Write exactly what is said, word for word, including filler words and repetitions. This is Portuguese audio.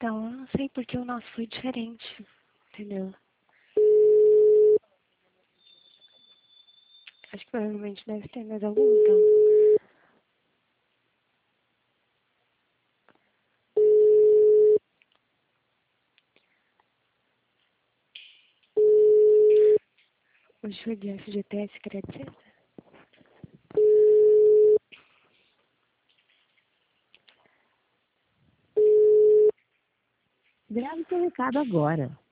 Então, eu não sei porque o nosso foi diferente, entendeu? Acho que provavelmente deve ter mais algum, então. O show de F G T S Secreta. Grave seu recado agora.